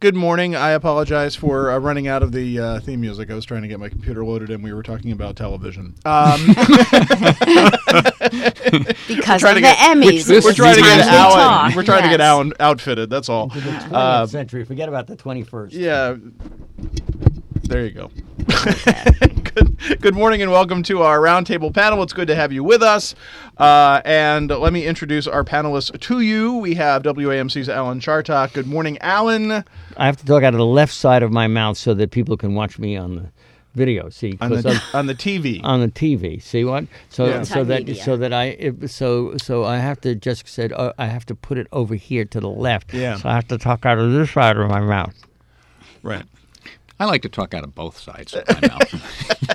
Good morning. I apologize for running out of the theme music. I was trying to get my computer loaded, and we were talking about television. Because of the Emmys. We're trying to get Alan. We're trying Yes. to get Alan outfitted. That's all. Into the 20th century. Forget about the 21st. Yeah. There you go. Good morning and welcome to our roundtable panel. It's good to have you with us. And let me introduce our panelists to you. We have WAMC's Alan Chartock. Good morning, Alan. I have to talk out of the left side of my mouth so that people can watch me on the video. See, On the TV. on the TV. See what? So Yeah. so I have to just said I have to put it over here to the left. Yeah. So I have to talk out of this side of my mouth. Right. I like to talk out of both sides of my mouth.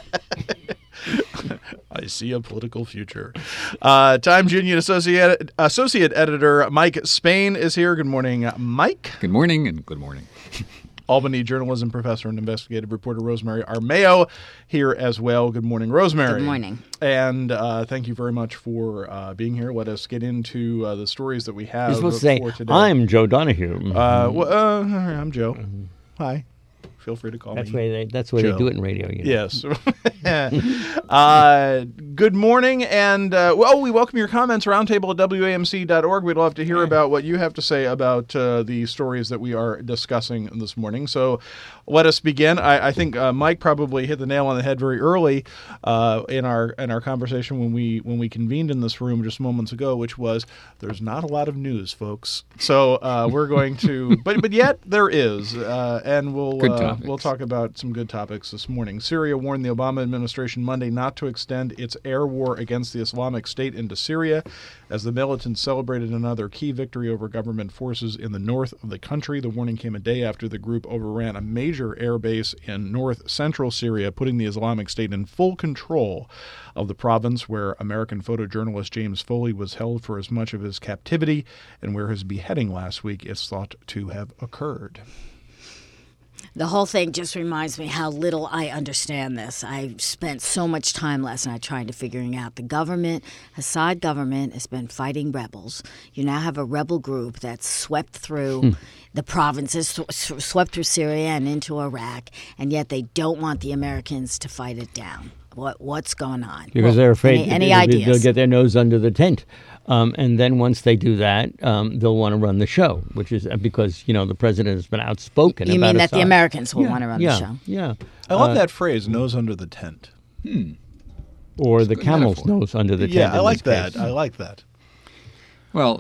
I see a political future. Times Union Associate Editor Mike Spain is here. Good morning, Mike. Good morning and good morning. Albany journalism professor and investigative reporter Rosemary Armao here as well. Good morning, Rosemary. Good morning. And thank you very much for being here. Let us get into the stories that we have You're supposed to say, for today. I'm Joe Donahue. I'm Joe. Hi. Feel free to call That's me. that's why Joe. they do it in radio. You know? Yes. Good morning, and we welcome your comments. Roundtable at WAMC.org. We'd love to hear about what you have to say about the stories that we are discussing this morning. So let us begin. I think Mike probably hit the nail on the head very early in our conversation when we convened in this room just moments ago, which was there's not a lot of news, folks. So we're going to, but yet there is, and we'll talk about some good topics this morning. Syria warned the Obama administration Monday not to extend its air war against the Islamic State into Syria as the militants celebrated another key victory over government forces in the north of the country. The warning came a day after the group overran a major air base in north-central Syria, putting the Islamic State in full control of the province where American photojournalist James Foley was held for as much of his captivity and where his beheading last week is thought to have occurred. The whole thing just reminds me how little I understand this. I spent so much time last night trying to figuring out the government, Assad government has been fighting rebels. You now have a rebel group that's swept through the provinces, swept through Syria and into Iraq, and yet they don't want the Americans to fight it down. What's going on? Because they're afraid any they'll ideas? get their nose under the tent. And then once they do that, they'll want to run the show, which is because, the president has been outspoken You about mean that the Assad. Americans will want to run the show? Yeah. I love that phrase, nose under the tent. Or the good camel's metaphor. nose under the tent. Yeah, I in like this that. case. I like that. Well,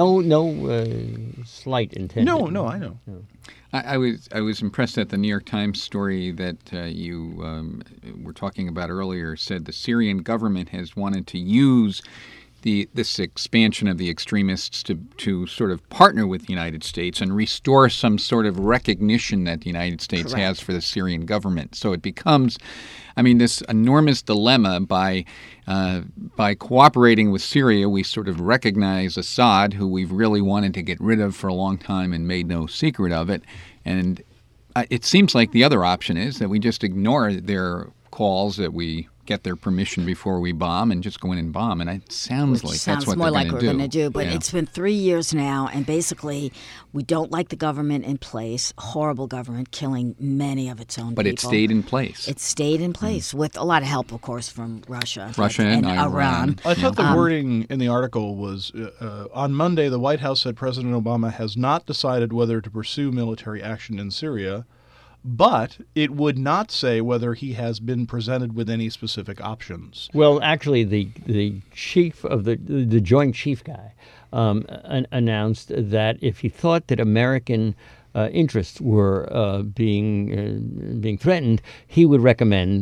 No slight intent. No, I know. I was impressed that the New York Times story that you were talking about earlier said the Syrian government has wanted to use this expansion of the extremists to sort of partner with the United States and restore some sort of recognition that the United States has for the Syrian government. So it becomes, this enormous dilemma by cooperating with Syria, we sort of recognize Assad, who we've really wanted to get rid of for a long time and made no secret of it. And it seems like the other option is that we just ignore their calls that we get their permission before we bomb and just go in and bomb. And it sounds like that's what more they're like going we're to do. going to do. But Yeah. it's been 3 years now, and basically we don't like the government in place. Horrible government, killing many of its own But people. it stayed in place. It stayed in place with a lot of help, of course, from Russia and Iran. I thought the wording in the article was, on Monday, the White House said President Obama has not decided whether to pursue military action in Syria, but it would not say whether he has been presented with any specific options. Well, actually, the chief of the Joint Chief guy announced that if he thought that American interests were being threatened, he would recommend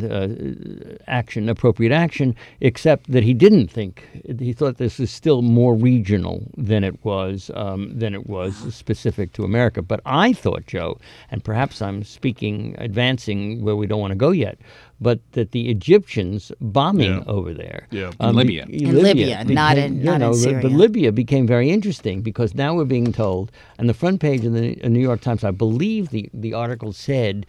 appropriate action, except that he thought this was still more regional than it was specific to America. But I thought, Joe, and perhaps I'm advancing where we don't want to go yet, but that the Egyptians bombing over there, In Libya. In Libya, not in Syria. But Libya became very interesting because now we're being told, and the front page of the New York Times, I believe the article said,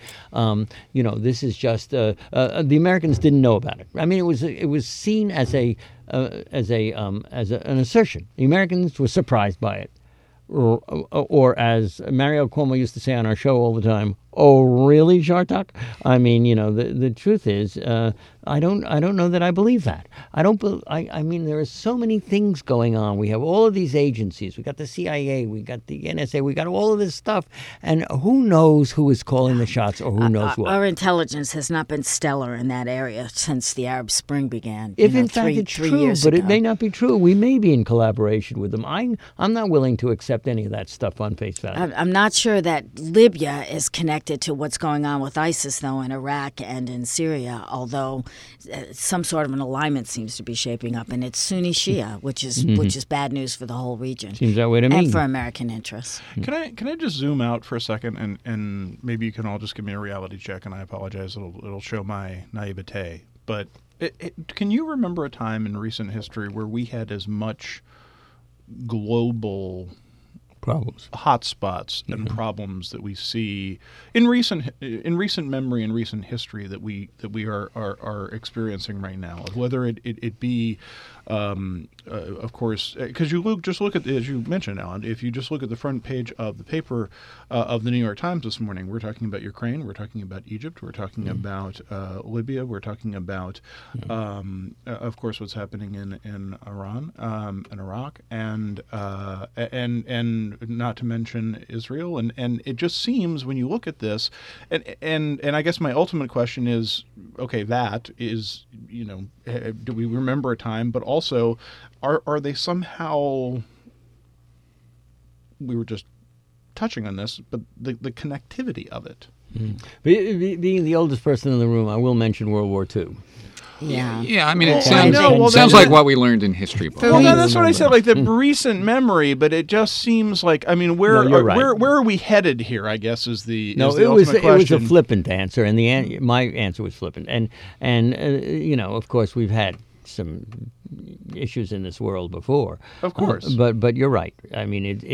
this is just the Americans didn't know about it. I mean, it was seen as an assertion. The Americans were surprised by it. or as Mario Cuomo used to say on our show all the time, "Oh, really, Zhartak?" I mean, the truth is, I don't know that I believe that. I mean, there are so many things going on. We have all of these agencies. We got the CIA. We got the NSA. We got all of this stuff, and who knows who is calling the shots or who knows what. Our intelligence has not been stellar in that area since the Arab Spring began. If in fact it's three true, years but ago. it may not be true. We may be in collaboration with them. I'm not willing to accept any of that stuff on face value. I'm not sure that Libya is connected to what's going on with ISIS, though, in Iraq and in Syria, although some sort of an alignment seems to be shaping up, and it's Sunni Shia, which is bad news for the whole region. Seems that way to me. And for American interests. Can I just zoom out for a second and maybe you can all just give me a reality check, and I apologize, it'll show my naivete, but can you remember a time in recent history where we had as much global Problems. hotspots and problems that we see in recent memory and recent history that we are experiencing right now? Whether it be, of course, because just look at, as you mentioned, Alan, if you just look at the front page of the paper of the New York Times this morning, we're talking about Ukraine, we're talking about Egypt, we're talking about Libya, we're talking about, of course, what's happening in Iran and Iraq, and not to mention Israel, and it just seems when you look at this, and I guess my ultimate question is, okay, that is, do we remember a time, but also, are they somehow, we were just touching on this, but the connectivity of it. Being the oldest person in the room, I will mention World War II. Yeah. Yeah, I mean, it Well, sounds like what we learned in history books. Well, that's what I said, like the recent memory, but it just seems like, I mean, where are we headed here, I guess, is the ultimate question. It was a flippant answer, and my answer was flippant. And of course, we've had some issues in this world before. Of course. But you're right. I mean, it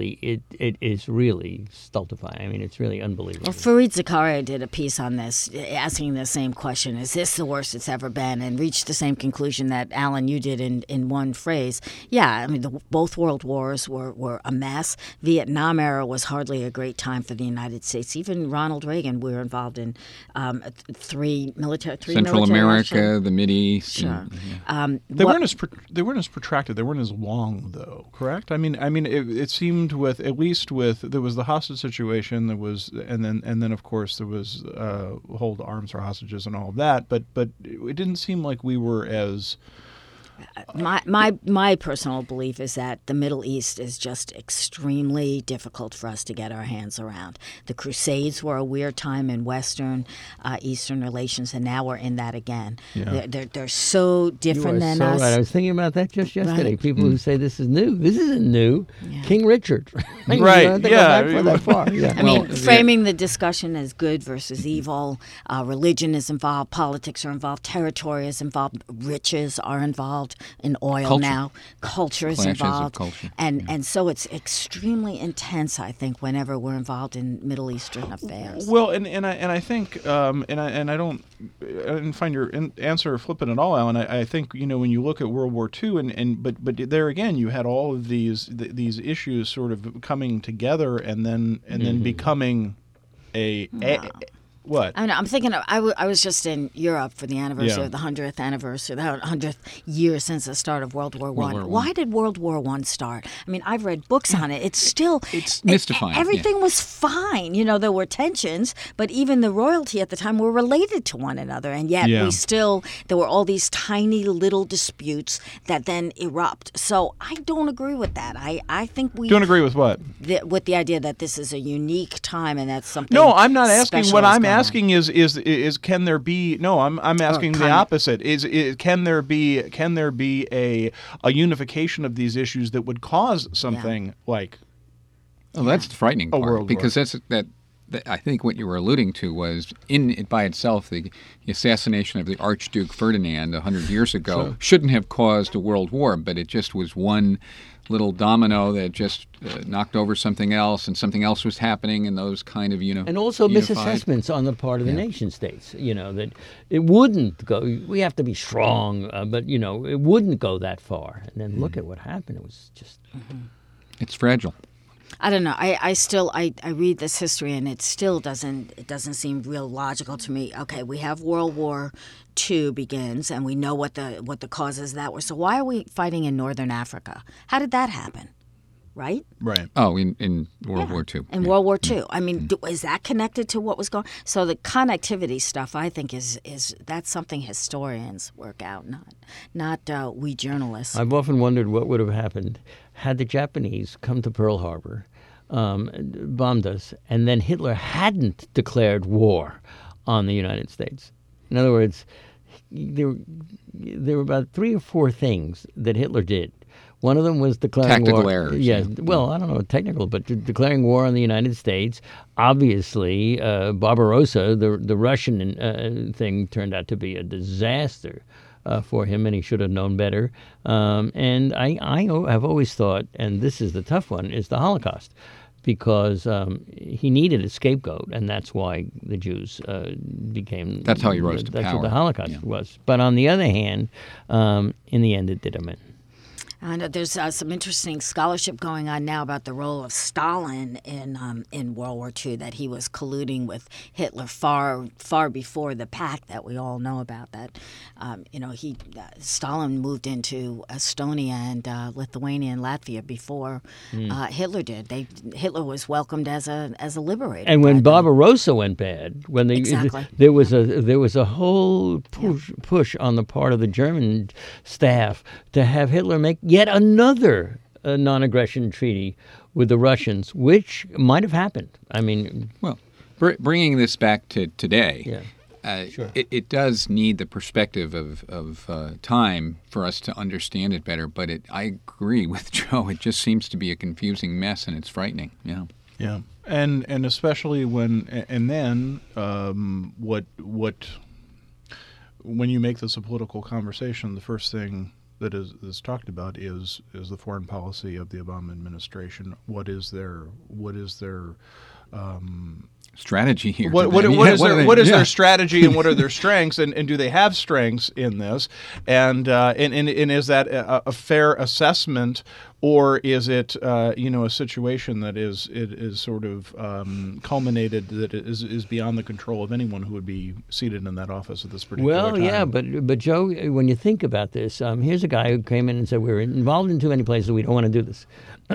is really stultifying. I mean, it's really unbelievable. Well, Fareed Zakaria did a piece on this, asking the same question, is this the worst it's ever been? And reached the same conclusion that, Alan, you did in one phrase. Yeah, I mean, both world wars were a mess. Vietnam era was hardly a great time for the United States. Even Ronald Reagan, we were involved in three Central America, the Mideast. Sure. They weren't as protracted. They weren't as long, though. Correct. I mean, it seemed there was the hostage situation. There was, and then of course there was hold arms for hostages and all of that. But it didn't seem like we were as. My personal belief is that the Middle East is just extremely difficult for us to get our hands around. The Crusades were a weird time in Western, Eastern relations, and now we're in that again. Yeah. They're so different than us. Right. I was thinking about that just yesterday. Right. People who say this is new. This isn't new. Yeah. King Richard. Right. You don't have to go back for that far. Yeah. I mean, framing the discussion as good versus evil, religion is involved, politics are involved, territory is involved, riches are involved. In oil now, culture is involved, culture. And so it's extremely intense. I think whenever we're involved in Middle Eastern affairs. Well, and I think I didn't find your answer flippant at all, Alan. I think when you look at World War II but there again you had all of these issues sort of coming together and then becoming a what? I know. I'm thinking. I was just in Europe for the anniversary of the 100th anniversary, the 100th year since the start of World War I. Why did World War I start? I mean, I've read books on it. It's mystifying. Everything was fine. There were tensions, but even the royalty at the time were related to one another, and yet there were all these tiny little disputes that then erupt. So I don't agree with that. I think we don't agree with what? With the idea that this is a unique time and that's something. No, I'm not asking. What I'm asking is can there be? No, I'm asking the opposite. Can there be a unification of these issues that would cause something like? Well, that's the frightening part, world because war. that I think what you were alluding to was in it by itself the assassination of the Archduke Ferdinand 100 years ago shouldn't have caused a world war, but it just was one little domino that just knocked over something else, and something else was happening, and those kind of and also misassessments on the part of the nation states. That it wouldn't go. We have to be strong, but it wouldn't go that far. And then look at what happened. It was just. It's fragile. I don't know. I still read this history and it still doesn't seem real logical to me. Okay, we have World War II begins and we know what the causes of that were. So why are we fighting in Northern Africa? How did that happen? Right? Right. Oh, in World War II. In World War II. I mean, is that connected to what was going on? So the connectivity stuff, I think, is that's something historians work out, not we journalists. I've often wondered what would have happened had the Japanese come to Pearl Harbor, bombed us, and then Hitler hadn't declared war on the United States. In other words, there were about 3 or 4 things that Hitler did. One of them was declaring tactical war. errors. Yeah, well, I don't know technical, but declaring war on the United States. Obviously, Barbarossa, the Russian thing, turned out to be a disaster for him, and he should have known better. And I have always thought, and this is the tough one, is the Holocaust, because he needed a scapegoat, and that's why the Jews became. That's how he rose to power. That's what the Holocaust was. But on the other hand, in the end, it did him in. And there's some interesting scholarship going on now about the role of Stalin in World War II, that he was colluding with Hitler far before the pact that we all know about. That Stalin moved into Estonia and Lithuania and Latvia before Hitler did. Hitler was welcomed as a liberator. And when Barbarossa went bad, when exactly. there was a whole push on the part of the German staff to have Hitler make yet another non-aggression treaty with the Russians, which might have happened. I mean, well, bringing this back to today, sure. it does need the perspective of time for us to understand it better. But I agree with Joe. It just seems to be a confusing mess, and it's frightening. Yeah. Yeah, and especially when when you make this a political conversation, the first thing that is talked about is the foreign policy of the Obama administration. What is their strategy here? What is their strategy, and what are their strengths, and do they have strengths in this? And is that a fair assessment, or is it a situation that is sort of culminated, that is beyond the control of anyone who would be seated in that office at this particular time? Well, yeah, but Joe, when you think about this, here's a guy who came in and said, we're involved in too many places, we don't want to do this.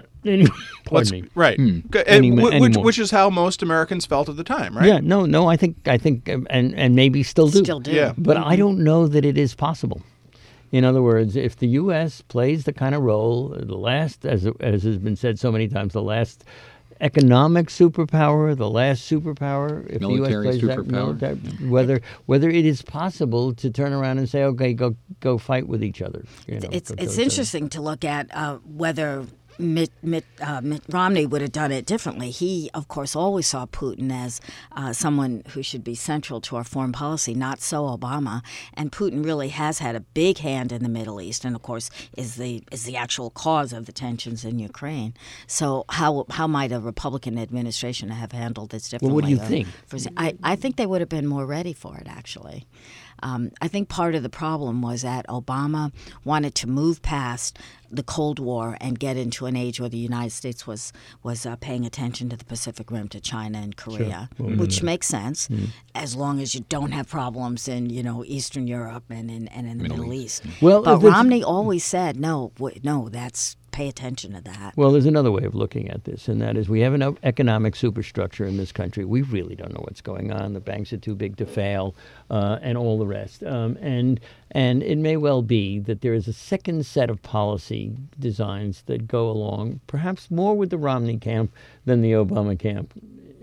Pardon me. Right. Which is how most Americans felt at the time, right? Yeah, no, I think, and maybe still do. Still do. Yeah. But I don't know that it is possible. In other words, if the U.S. plays the kind of role, the last, as has been said so many times, the last economic superpower, the last superpower, if military the U.S. plays superpower, whether it is possible to turn around and say, okay, go fight with each other. It's interesting to look at whether Mitt Romney would have done it differently. He, of course, always saw Putin as someone who should be central to our foreign policy, not so Obama. And Putin really has had a big hand in the Middle East, and of course is the actual cause of the tensions in Ukraine. So how might a Republican administration have handled this differently? Well, what do you think? I think they would have been more ready for it, actually. I think part of the problem was that Obama wanted to move past the Cold War and get into an age where the United States was paying attention to the Pacific Rim, to China and Korea, which makes sense as long as you don't have problems in Eastern Europe and in the Middle East. Well, but Romney always said no. That's pay attention to that. Well, there's another way of looking at this, and that is we have an economic superstructure in this country. We really don't know what's going on. The banks are too big to fail, and all the rest. And it may well be that there is a second set of policy designs that go along, perhaps more with the Romney camp than the Obama camp,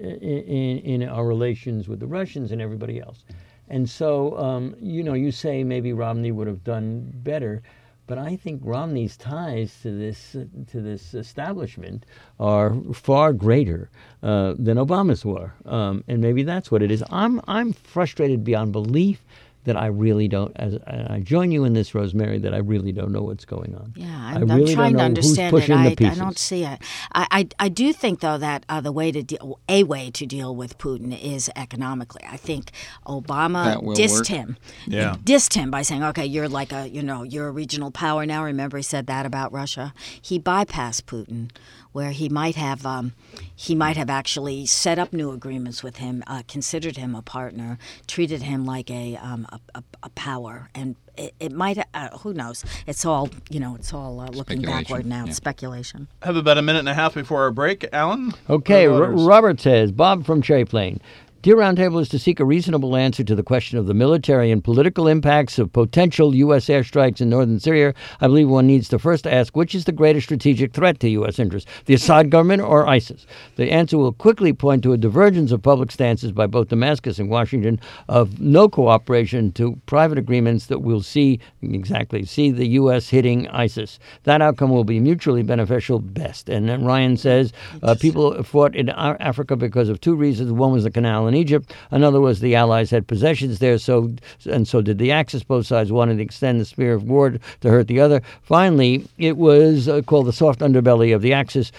in our relations with the Russians and everybody else. And so, you say maybe Romney would have done better. But I think Romney's ties to this establishment are far greater than Obama's were, and maybe that's what it is. I'm frustrated beyond belief that I really don't. I join you in this, Rosemary, that I really don't know what's going on. Yeah, I really trying don't know to understand who's pushing it. the pieces. I don't see it. I do think, though, that a way to deal with Putin is economically. I think Obama dissed him. Yeah. He dissed him by saying, "Okay, you're like you're a regional power now." Remember, he said that about Russia. He bypassed Putin where he might have actually set up new agreements with him, considered him a partner, treated him like a power, and it might. Who knows? It's all looking backward now. It's speculation. Have about a minute and a half before our break, Alan. Okay, Robert says, Bob from Cherry Plain. Dear Roundtable is to seek a reasonable answer to the question of the military and political impacts of potential U.S. airstrikes in northern Syria. I believe one needs to first ask which is the greatest strategic threat to U.S. interests, the Assad government or ISIS? The answer will quickly point to a divergence of public stances by both Damascus and Washington of no cooperation to private agreements that will see the U.S. hitting ISIS. That outcome will be mutually beneficial best. And then Ryan says people fought in Africa because of two reasons. One was the canal in Egypt. Another was the Allies had possessions there, so did the Axis. Both sides wanted to extend the sphere of war to hurt the other. Finally, it was called the soft underbelly of the Axis.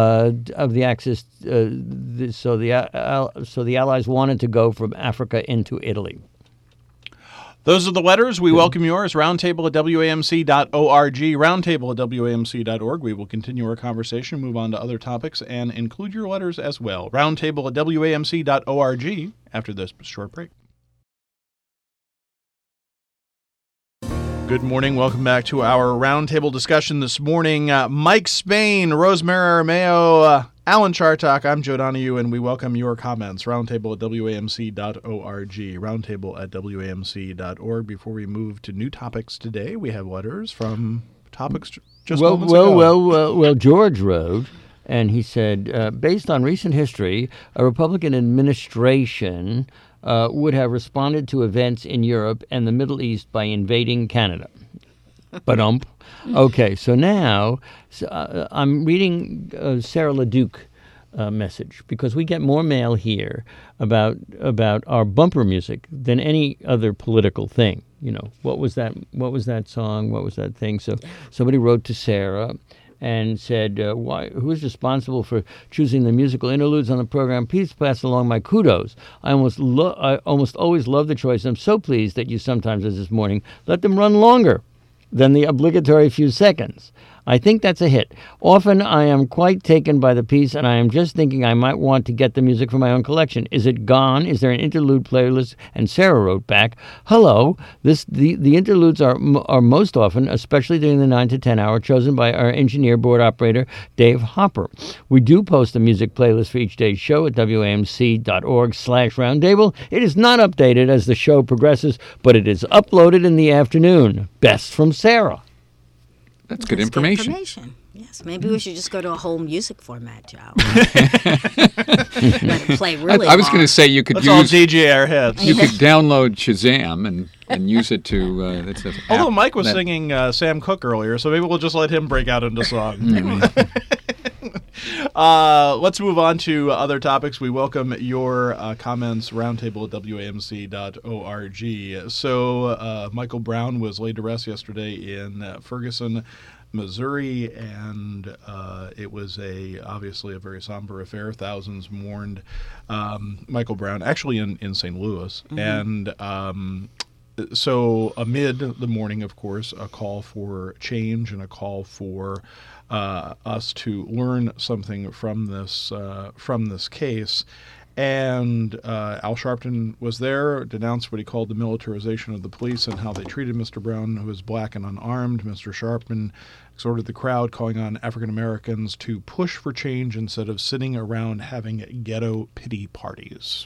So the Allies wanted to go from Africa into Italy. Those are the letters. We welcome yours. Roundtable at WAMC.org. Roundtable at WAMC.org. We will continue our conversation, move on to other topics, and include your letters as well. Roundtable at WAMC.org after this short break. Good morning. Welcome back to our roundtable discussion this morning. Mike Spain, Rosemary Armeo, Alan Chartock, I'm Joe Donahue, and we welcome your comments. Roundtable at WAMC.org. Roundtable at WAMC.org. Before we move to new topics today, we have letters from topics just moments ago. Well, George wrote, and he said, based on recent history, a Republican administration would have responded to events in Europe and the Middle East by invading Canada. Ba-dump. Okay, so now I'm reading Sarah LeDuc message because we get more mail here about our bumper music than any other political thing. You know, what was that song? What was that thing? So somebody wrote to Sarah and said, who is responsible for choosing the musical interludes on the program? Please pass along my kudos. I almost always love the choice. I'm so pleased that you sometimes, as this morning, let them run longer than the obligatory few seconds. I think that's a hit. Often I am quite taken by the piece, and I am just thinking I might want to get the music for my own collection. Is it gone? Is there an interlude playlist? And Sarah wrote back, hello. The interludes are most often, especially during the 9 to 10 hour, chosen by our engineer board operator, Dave Hopper. We do post a music playlist for each day's show at WAMC.org/roundtable. It is not updated as the show progresses, but it is uploaded in the afternoon. Best from Sarah. That's good information. Yes, maybe we should just go to a whole music format, Joe. Let it play really I was going to say you could Let's all DJ our hits. You could download Shazam and use it to. Although Mike was singing Sam Cooke earlier, so maybe we'll just let him break out into song. Let's move on to other topics. We welcome your comments, roundtable at WAMC.org. So Michael Brown was laid to rest yesterday in Ferguson, Missouri, and it was obviously a very somber affair. Thousands mourned Michael Brown, actually in St. Louis. Mm-hmm. And so amid the mourning, of course, a call for change and a call for us to learn something from this case. And Al Sharpton was there, denounced what he called the militarization of the police and how they treated Mr. Brown, who was black and unarmed. Mr. Sharpton exhorted the crowd, calling on African Americans to push for change instead of sitting around having ghetto pity parties.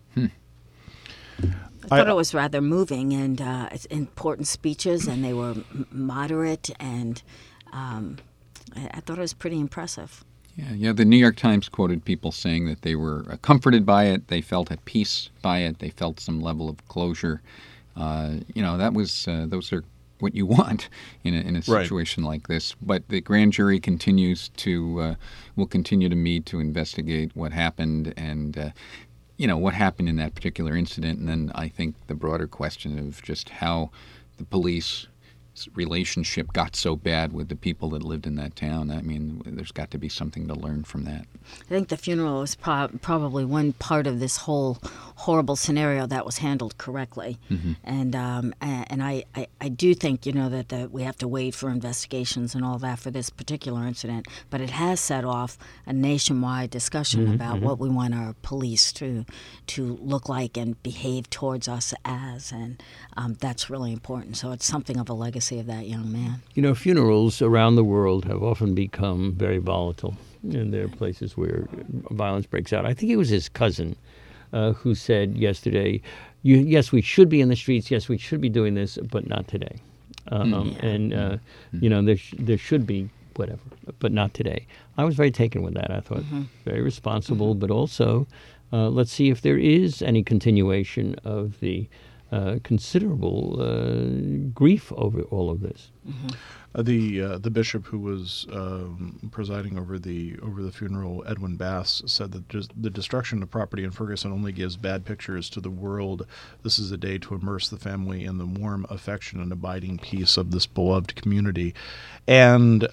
I thought it was rather moving and important speeches, and they were moderate, and I thought it was pretty impressive. Yeah. The New York Times quoted people saying that they were comforted by it, they felt at peace by it, they felt some level of closure. That was those are what you want in a situation like this. But the grand jury will continue to meet to investigate what happened and what happened in that particular incident, and then I think the broader question of just how the police relationship got so bad with the people that lived in that town. I mean, there's got to be something to learn from that. I think the funeral was probably one part of this whole horrible scenario that was handled correctly. And I do think, that we have to wait for investigations and all that for this particular incident, but it has set off a nationwide discussion about what we want our police to look like and behave towards us as, and that's really important. So it's something of a legacy of that young man. Funerals around the world have often become very volatile, and there are places where violence breaks out. I think it was his cousin who said yesterday, yes, we should be in the streets, yes, we should be doing this, but not today. And, there should be whatever, but not today. I was very taken with that. I thought very responsible, but also let's see if there is any continuation of the considerable grief over all of this. The bishop who was presiding over the funeral, Edwin Bass, said that the destruction of property in Ferguson only gives bad pictures to the world. This is a day to immerse the family in the warm affection and abiding peace of this beloved community, and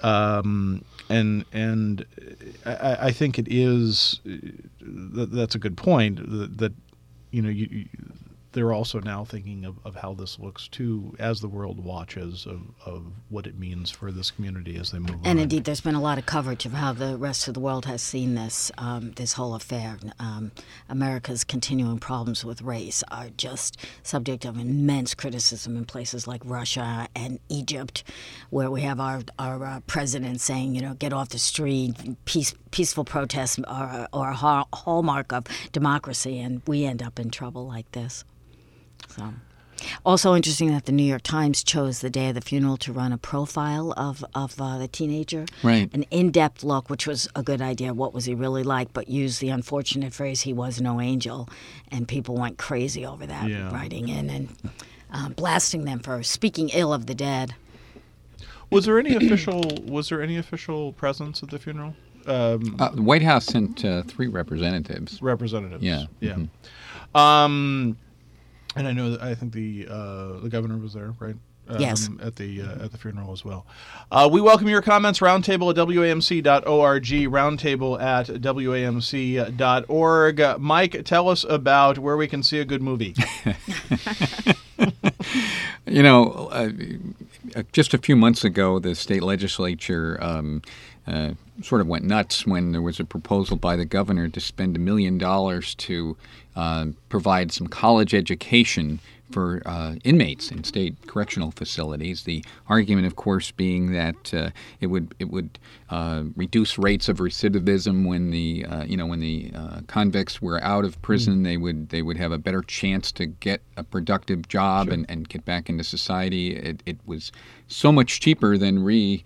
I think it is that's a good point that they're also now thinking of how this looks, too, as the world watches of what it means for this community as they move on. And indeed, there's been a lot of coverage of how the rest of the world has seen this whole affair. America's continuing problems with race are just subject of immense criticism in places like Russia and Egypt, where we have our president saying, get off the street, peaceful protests are a hallmark of democracy, and we end up in trouble like this. So, also interesting that the New York Times chose the day of the funeral to run a profile of the teenager. Right. An in-depth look, which was a good idea. What was he really like? But used the unfortunate phrase, he was no angel. And people went crazy over that, writing in and blasting them for speaking ill of the dead. Was there any official presence at the funeral? The White House sent 3 representatives. Yeah. Mm-hmm. And I know I think the governor was there, right? Yes. At the funeral as well. We welcome your comments. Roundtable at WAMC.org. Roundtable at WAMC.org. Mike, tell us about where we can see a good movie. Just a few months ago, the state legislature sort of went nuts when there was a proposal by the governor to spend $1 million to provide some college education for inmates in state correctional facilities. The argument, of course, being that it would reduce rates of recidivism when the convicts were out of prison. They would have a better chance to get a productive job and get back into society. It was so much cheaper than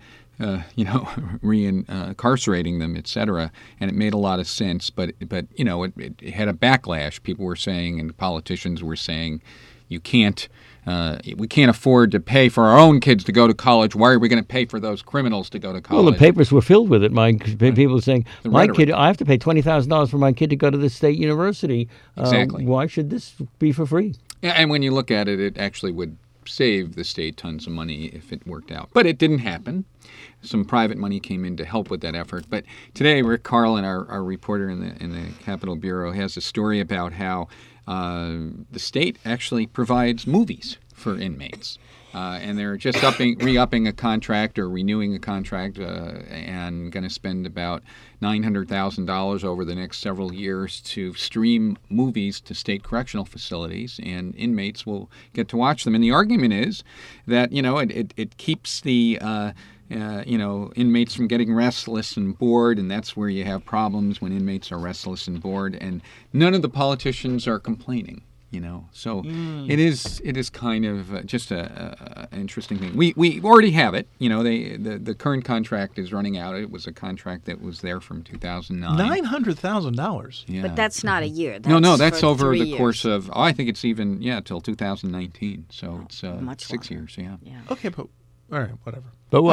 reincarcerating them, etc. And it made a lot of sense, but it had a backlash. People were saying, and politicians were saying, we can't afford to pay for our own kids to go to college. Why are we going to pay for those criminals to go to college? Well, the papers were filled with it. People saying, my kid, I have to pay $20,000 for my kid to go to the state university. Exactly. Why should this be for free? Yeah, and when you look at it, it actually would save the state tons of money if it worked out. But it didn't happen. Some private money came in to help with that effort. But today, Rick Carlin, our reporter in the Capitol Bureau, has a story about how the state actually provides movies for inmates. And they're just re-upping a contract or renewing a contract and going to spend about $900,000 over the next several years to stream movies to state correctional facilities, and inmates will get to watch them. And the argument is that, it keeps the inmates from getting restless and bored, and that's where you have problems when inmates are restless and bored. And none of the politicians are complaining. So it is kind of just an interesting thing. We already have it. The current contract is running out. It was a contract that was there from 2009. $900,000. Yeah. But that's not a year. That's over the 3 years. course of. I think it's even till 2019. So it's much 6 longer. years. Yeah. Okay, but all right, whatever. But what?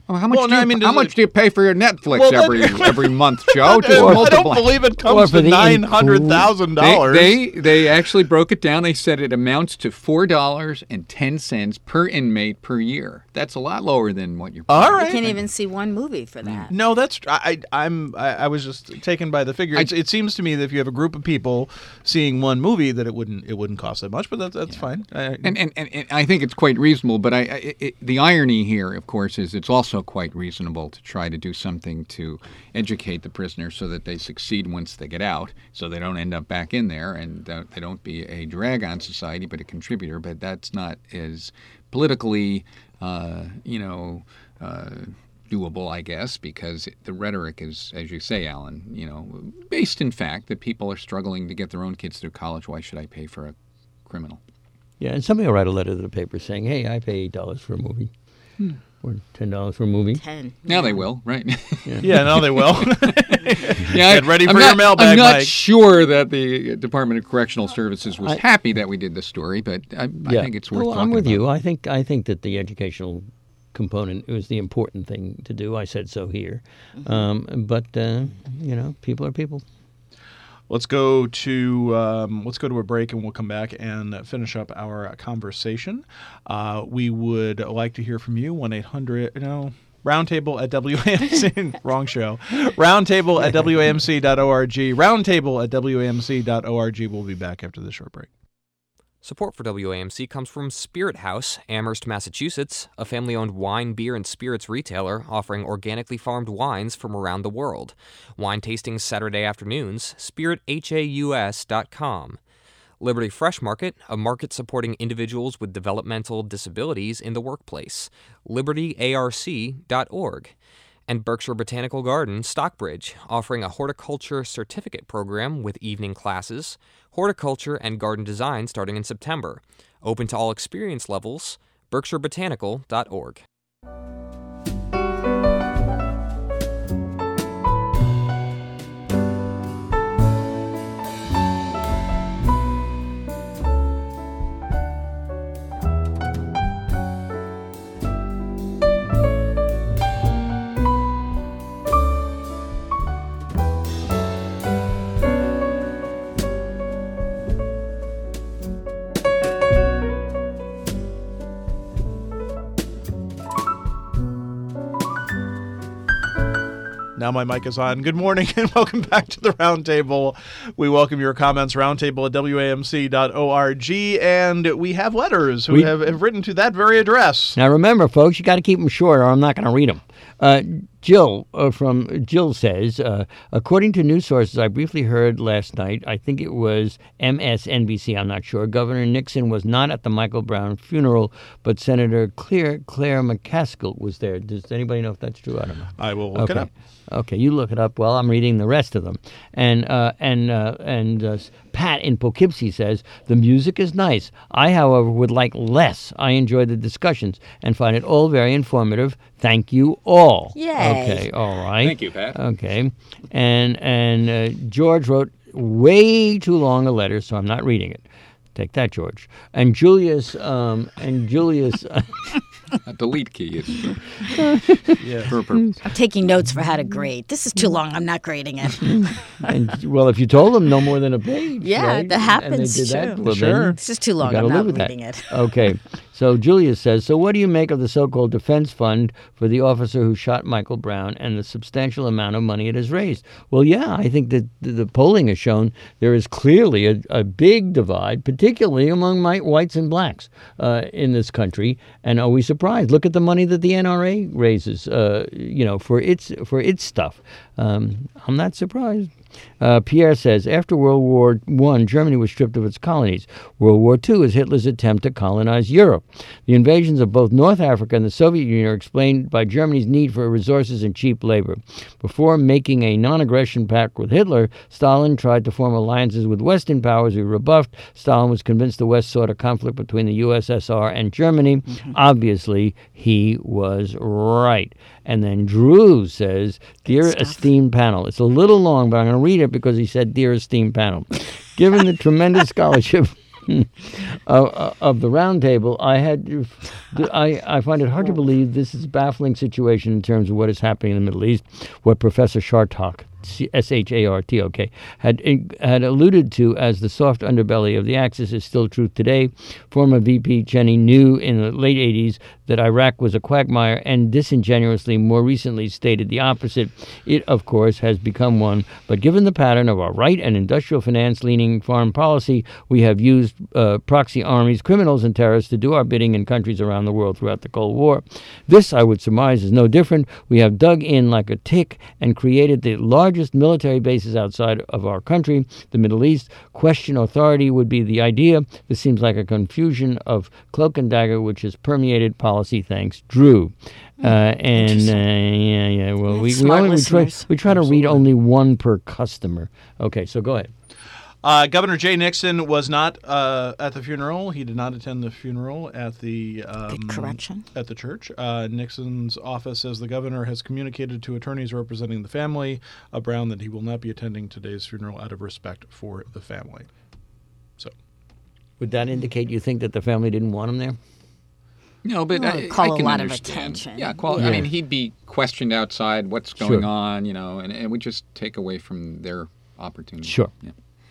Oh, how much? Well, no, I mean, how does much it- do you pay for your Netflix Well, every month, Joe? Just I don't multiply. believe it Or comes for to the $900,000. They actually broke it down. They said it amounts to $4.10 per inmate per year. That's a lot lower than what you're paying. All You right. can't even see one movie for that. No, that's I was just taken by the figure. It seems to me that if you have a group of people seeing one movie, that it wouldn't cost that much. But that's fine. And I think it's quite reasonable. But the irony here, of course, is it's also quite reasonable to try to do something to educate the prisoners so that they succeed once they get out, so they don't end up back in there and they don't be a drag on society but a contributor. But that's not as politically, doable, I guess, because the rhetoric is, as you say, Alan, based in fact that people are struggling to get their own kids through college. Why should I pay for a criminal? Yeah, and somebody will write a letter to the paper saying, hey, I pay $8 for a movie. Or $10 for a movie. 10. Now they will, right? Yeah, no, they will. Yeah, Get ready for your mailbag, I'm not Mike. sure that the Department of Correctional Services was happy that we did this story, but I think it's worth well, talking I'm with about. you. I think that the educational component was the important thing to do. I said so here. But people are people. Let's go to a break, and we'll come back and finish up our conversation. We would like to hear from you. 1-800 Roundtable at WAMC. Wrong show. Roundtable at WAMC.org. Roundtable at WAMC.org. We'll be back after this short break. Support for WAMC comes from Spirit House, Amherst, Massachusetts, a family-owned wine, beer, and spirits retailer offering organically farmed wines from around the world. Wine tastings Saturday afternoons, spirithaus.com. Liberty Fresh Market, a market supporting individuals with developmental disabilities in the workplace, libertyarc.org. And Berkshire Botanical Garden, Stockbridge, offering a horticulture certificate program with evening classes, horticulture and garden design starting in September. Open to all experience levels, berkshirebotanical.org. Now my mic is on. Good morning and welcome back to the Roundtable. We welcome your comments, roundtable at WAMC.org, and we have letters who have written to that very address. Now remember, folks, you got to keep them short or I'm not going to read them. Jill says, according to news sources I briefly heard last night, I think it was MSNBC, I'm not sure, Governor Nixon was not at the Michael Brown funeral, but Senator Claire McCaskill was there. Does anybody know if that's true? I don't know. I will look it up. Okay, you look it up while I'm reading the rest of them. And Pat in Poughkeepsie says, the music is nice. I, however, would like less. I enjoy the discussions and find it all very informative. Thank you all. Yay. Okay, all right. Thank you, Pat. Okay. And George wrote way too long a letter, so I'm not reading it. Take that, George. And Julius A delete key is for a purpose. I'm taking notes for how to grade. This is too long. I'm not grading it. And, well, if you told them no more than a page, Yeah, right? that happens, And they did that, too. well, Sure. then This is too long. you gotta I'm live not with reading that. it. Okay. So Julius says, so what do you make of the so-called defense fund for the officer who shot Michael Brown and the substantial amount of money it has raised? Well, yeah, I think that the polling has shown there is clearly a big divide, particularly among whites and blacks in this country. And are we surprised? Look at the money that the NRA raises, for its stuff. I'm not surprised. Pierre says, after World War I, Germany was stripped of its colonies. World War II is Hitler's attempt to colonize Europe. The invasions of both North Africa and the Soviet Union are explained by Germany's need for resources and cheap labor. Before making a non-aggression pact with Hitler, Stalin tried to form alliances with Western powers who rebuffed. Stalin was convinced the West sought a conflict between the USSR and Germany. Mm-hmm. Obviously, he was right. And then Drew says, dear esteemed panel. It's a little long, but I'm going to read it because he said, dear esteemed panel. Given the tremendous scholarship of the roundtable, I find it hard to believe this is a baffling situation in terms of what is happening in the Middle East, what Professor Shartok, Shartok, had alluded to as the soft underbelly of the Axis is still truth today. Former VP Cheney knew in the late 80s that Iraq was a quagmire and disingenuously more recently stated the opposite. It, of course, has become one, but given the pattern of our right and industrial finance-leaning foreign policy, we have used proxy armies, criminals, and terrorists to do our bidding in countries around the world throughout the Cold War. This, I would surmise, is no different. We have dug in like a tick and created the largest military bases outside of our country, the Middle East. Question authority would be the idea. This seems like a confusion of cloak and dagger, which has permeated policy. Thanks, Drew. Well, we try to read only one per customer. Okay, so go ahead. Governor Jay Nixon was not at the funeral. He did not attend the funeral at the correction at the church. Nixon's office says the governor has communicated to attorneys representing the family of Brown that he will not be attending today's funeral out of respect for the family. So, would that indicate you think that the family didn't want him there? No, but I call can a lot understand. of attention. Yeah, I mean, he'd be questioned outside, what's going on, and it would just take away from their opportunity. Sure. Yeah.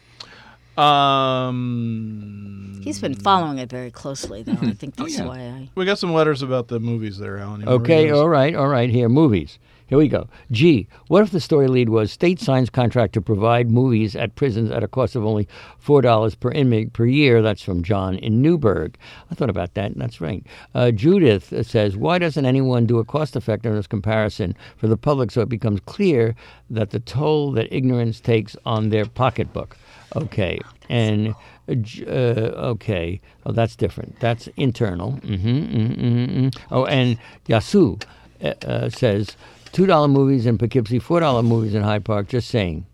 He's been following it very closely, though. I think that's why we got some letters about the movies there, Alan. Okay, all right. Here, movies. Here we go. G, what if the story lead was state signs contract to provide movies at prisons at a cost of only $4 per inmate per year? That's from John in Newburgh. I thought about that, and that's right. Judith says, why doesn't anyone do a cost-effectiveness comparison for the public so it becomes clear that the toll that ignorance takes on their pocketbook? Okay, and okay. Oh, that's different. That's internal. Oh, and Yasu says, $2 movies in Poughkeepsie, $4 movies in Hyde Park. Just saying.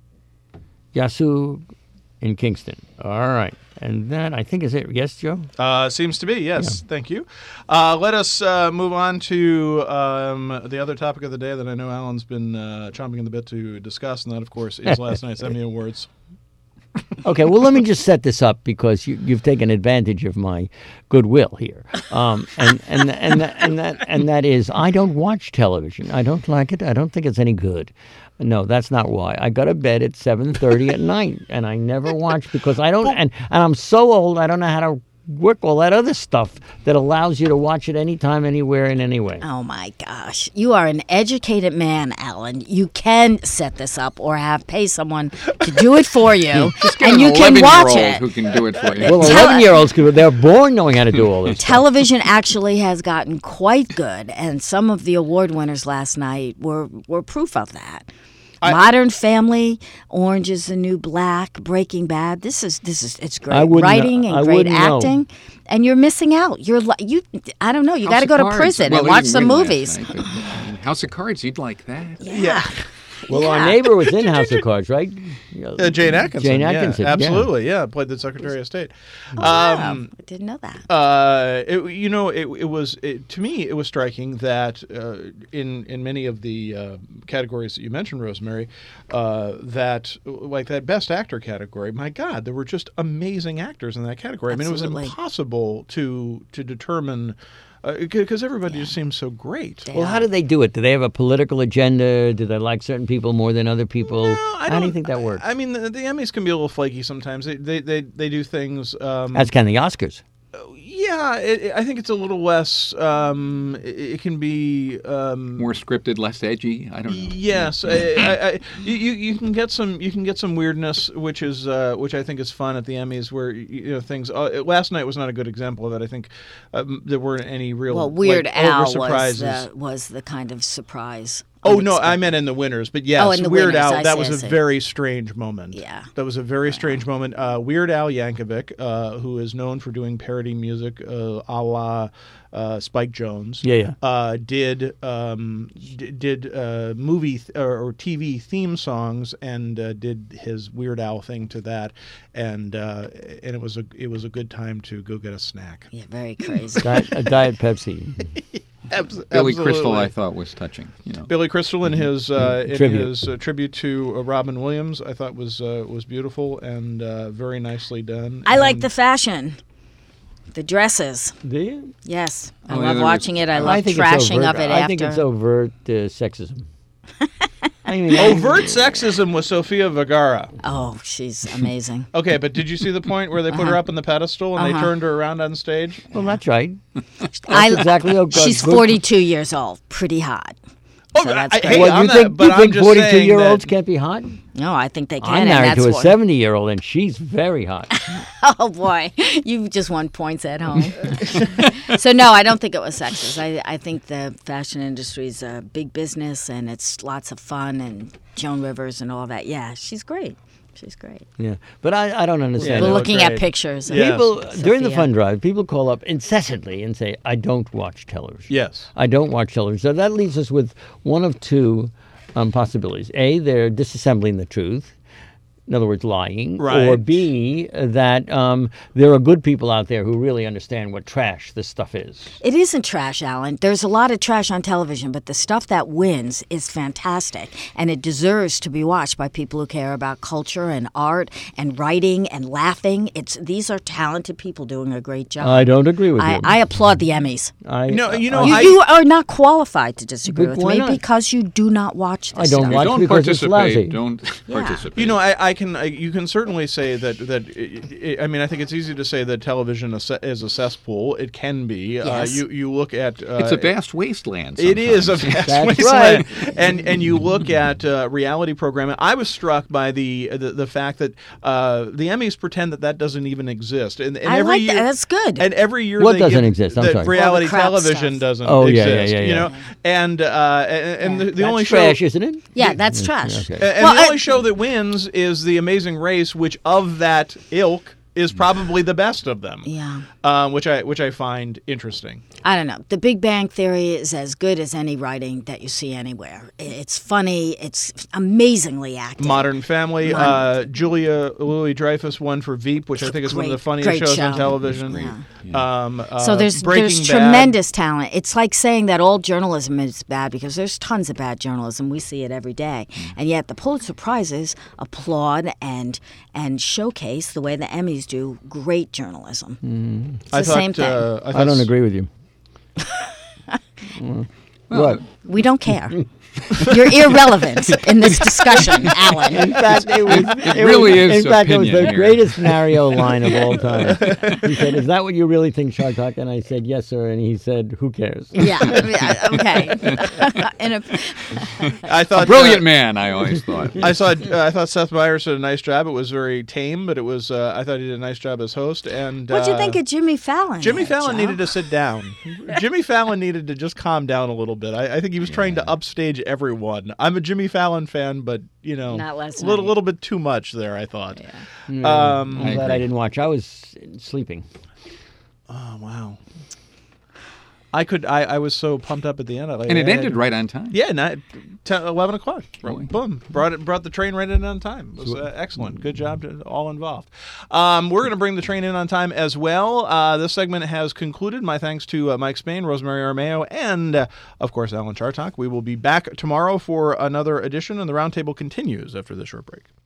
Yasu in Kingston. All right. And that, I think, is it. Yes, Joe? Seems to be, yes. Yeah. Thank you. Let us move on to the other topic of the day that I know Alan's been chomping at the bit to discuss, and that, of course, is last night's Emmy Awards. Okay, well, let me just set this up because you've taken advantage of my goodwill here, and that is I don't watch television. I don't like it. I don't think it's any good. No, that's not why. I go to bed at 7:30 at night, and I never watch because I don't. And I'm so old, I don't know how to work all that other stuff that allows you to watch it anytime, anywhere, and anyway. Oh, my gosh. You are an educated man, Alan. You can set this up or pay someone to do it for you, and you can watch it. Who can do it for you. Well, 11-year-olds, they're born knowing how to do all this Television actually has gotten quite good, and some of the award winners last night were proof of that. Modern Family, Orange is the New Black, Breaking Bad. This is it's great writing and great acting, and you're missing out. I don't know. You got to go to prison and watch some movies. House of Cards, you'd like that. Yeah. Well, our neighbor was in House of Cards, right? Jane Atkinson. Jane Atkinson, absolutely, yeah. Played the Secretary of State. Wow, I didn't know that. To me, it was striking that in many of the categories that you mentioned, Rosemary, that Best Actor category, my God, there were just amazing actors in that category. Absolutely. I mean, it was impossible to determine. Because everybody just seems so great. Well, how do they do it? Do they have a political agenda? Do they like certain people more than other people? No, how do you think that works? I mean, the Emmys can be a little flaky sometimes. They do things. As can the Oscars. Yeah, I think it's a little less. It can be more scripted, less edgy. I don't know. Yes, you can get some weirdness, which I think is fun at the Emmys, where things. Last night was not a good example of that. I think there weren't any real. Well, Weird Al surprises. was the kind of surprise. Oh, no, I meant in the winners. But yes, Weird Al, that was a see. very strange moment. Yeah. That was a very strange moment. Weird Al Yankovic, who is known for doing parody music a la Spike Jones, did movie or TV theme songs and did his Weird Al thing to that, and it was a good time to go get a snack. Yeah, very crazy. A Diet Pepsi. Billy Crystal, I thought, was touching. Billy Crystal in his tribute to Robin Williams, I thought was beautiful and very nicely done. I like the fashion. The dresses. Do you? Yes. I Oh, love yeah, watching it. I love think trashing of it after. I think it's overt sexism. I mean, Overt sexism with Sofia Vergara. Oh, she's amazing. Okay, but did you see the point where they put her up on the pedestal and they turned her around on stage? Well, that's right. That's exactly how good. She's 42 years old. Pretty hot. Oh, So that's great. hey, Well, I'm you not- think, but you I'm think just saying 42-year-olds that- can't be hot? No, I think they can. I'm and married that's to a what- 70-year-old, and she's very hot. Oh, boy. You just won points at home. So, no, I don't think it was sexist. I think the fashion industry is a big business, and it's lots of fun, and Joan Rivers and all that. Yeah, she's great. She's great. Yeah, but I don't understand. Yeah, We're they look looking at great. pictures. Yeah. People during the Sophia. fund drive, people call up incessantly and say, "I don't watch television." Yes. I don't watch television. So that leaves us with one of two possibilities: A, they're disassembling the truth. In other words, lying. Right. Or B, that there are good people out there who really understand what trash this stuff is. It isn't trash, Alan. There's a lot of trash on television, but the stuff that wins is fantastic, and it deserves to be watched by people who care about culture and art and writing and laughing. These are talented people doing a great job. I don't agree with you. I applaud the Emmys. No, you know, You are not qualified to disagree But with why me not? because you do not watch this I don't stuff. watch Don't because it's lousy. participate. Don't participate. You know, you can certainly say that I mean, I think it's easy to say that television is a cesspool. It can be. Yes. You look at it's a vast wasteland. It is a sometimes. vast That's wasteland, and you look at reality programming. I was struck by the fact that the Emmys pretend that doesn't even exist, and I every like year, that. That's good. And every year, What they doesn't give- exist? I'm that sorry. reality All the crap television stuff. doesn't Oh, yeah, exist. yeah, yeah, You yeah. know, and the That's only trash, show. isn't it? Yeah, that's trash. Okay. And Well, the I- only show that wins is The Amazing Race, which of that ilk is probably the best of them. Yeah. Which I find interesting. I don't know. The Big Bang Theory is as good as any writing that you see anywhere. It's funny. It's amazingly acted. Modern Family. Julia Louis-Dreyfus won for Veep, which I think is one of the Great- funniest great shows show. on television. So there's Breaking Bad. tremendous talent. It's like saying that all journalism is bad because there's tons of bad journalism. We see it every day, and yet the Pulitzer Prizes applaud and showcase the way the Emmys do great journalism. It's the same thing. I don't agree with you. What? We don't care. You're irrelevant in this discussion, Alan. In fact, it really was, is In fact, it was opinion the here. greatest Mario line of all time. He said, "Is that what you really think, Shark Talk?" And I said, "Yes, sir." And he said, "Who cares?" Yeah, okay. I thought Brilliant man, I always thought. I thought Seth Meyers did a nice job. It was very tame, but it was. I thought he did a nice job as host. And What'd you think of Jimmy Fallon? Jimmy there, Fallon Joe? needed to sit down. Jimmy Fallon needed to just calm down a little bit. I think he was trying to upstage everyone. I'm a Jimmy Fallon fan, but Not last a night. little bit too much there. I thought. I'm I glad agree. I didn't watch. I was sleeping. Oh wow. I was so pumped up at the end. And it ended right on time. Yeah, 11 o'clock. Really? Boom. Brought the train right in on time. It was excellent. Good job to all involved. We're going to bring the train in on time as well. This segment has concluded. My thanks to Mike Spain, Rosemary Armeo, and, of course, Alan Chartock. We will be back tomorrow for another edition, and the roundtable continues after this short break.